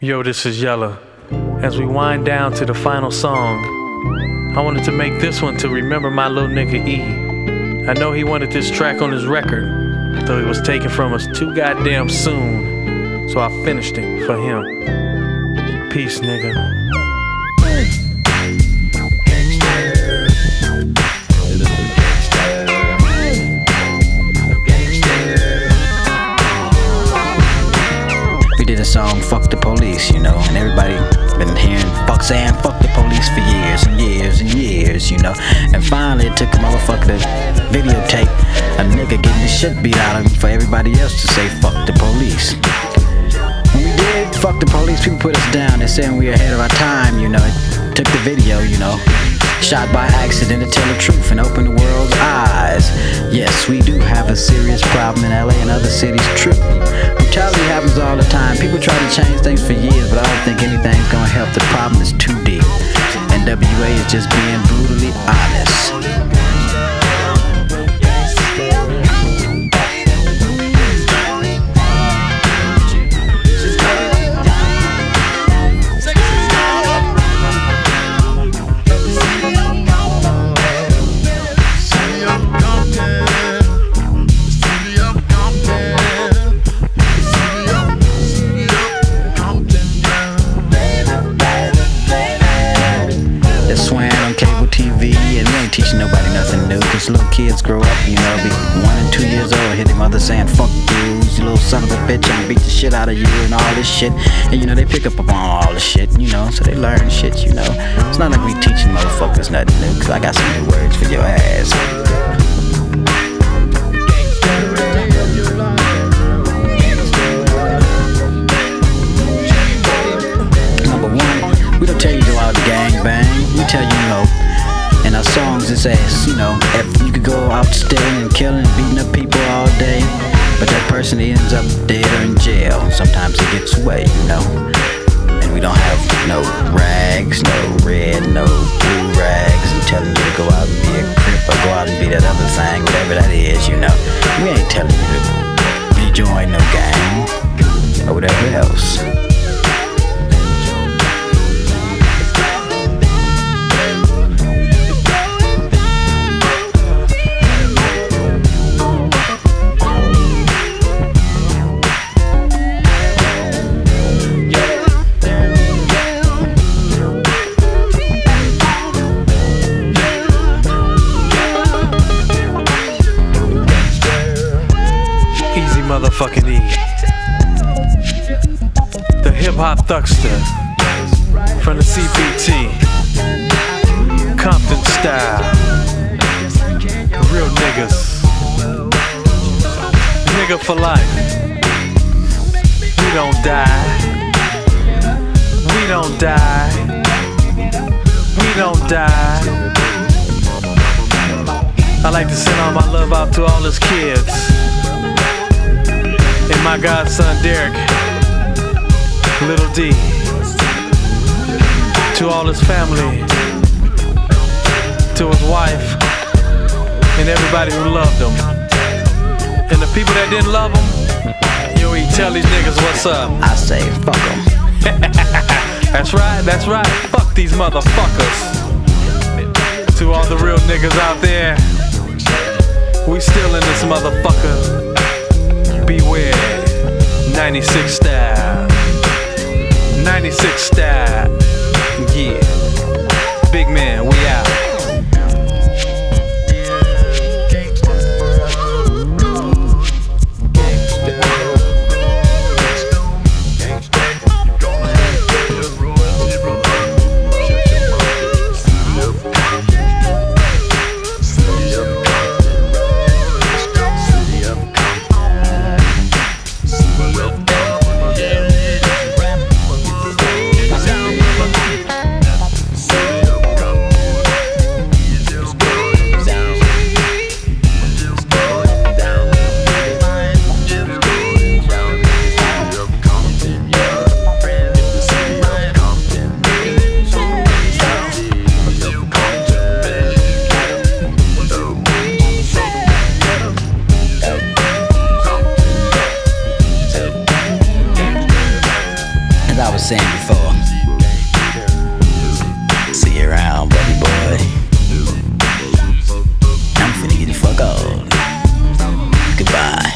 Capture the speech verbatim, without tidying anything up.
Yo, this is Yella. As we wind down to the final song, I wanted to make this one to remember my little nigga E. I know he wanted this track on his record, though it was taken from us too goddamn soon, so I finished it for him. Peace, nigga. The song "Fuck the Police," you know, and everybody been hearing fuck saying "fuck the police" for years and years and years, you know. And finally, it took a motherfucker to videotape a nigga getting the shit beat out of him for everybody else to say "fuck the police." When we did "fuck the police," people put us down. They're saying we ahead of our time, you know. It took the video, you know, shot by accident to tell the truth and open the world's eyes. Yes, we do have a serious problem in L A and other cities. True. Brutality happens all the time. People try to change things for years, but I don't think anything's gonna help. The problem is too deep. N W A is just being brutally honest. T V, and we ain't teaching nobody nothing new, cause little kids grow up, you know, be one and two years old, hear their mother saying "fuck you, you little son of a bitch," and beat the shit out of you and all this shit. And you know, they pick up upon all this shit, you know, so they learn shit, you know. It's not like we teaching motherfuckers nothing new, cause I got some new words for your ass. Number one, we don't tell you to go out and gang bang. We tell you, you know, in our songs it says, you know, if you could go out stealing and killing and beating up people all day, but that person ends up dead or in jail. Sometimes he gets away, you know. And we don't have no rags, no red, no blue rags, and telling you to go out and be a crip or go out and be that other thing, whatever that is, you know. We ain't telling you to rejoin no gang or whatever else. Motherfucking E, the hip-hop thuckster from the C P T, Compton style, real niggas, nigga for life. We don't die, we don't die, we don't die. I like to send all my love out to all his kids. And my godson Derek, Little D, to all his family, to his wife, and everybody who loved him. And the people that didn't love him, yo, he tell these niggas what's up. I say fuck them. That's right, that's right, fuck these motherfuckers. To all the real niggas out there, we still in this motherfucker. Beware, ninety-six style, ninety-six style, yeah. Big man, we out. saying before. See you around, buddy boy. I'm finna get the fuck on. Goodbye.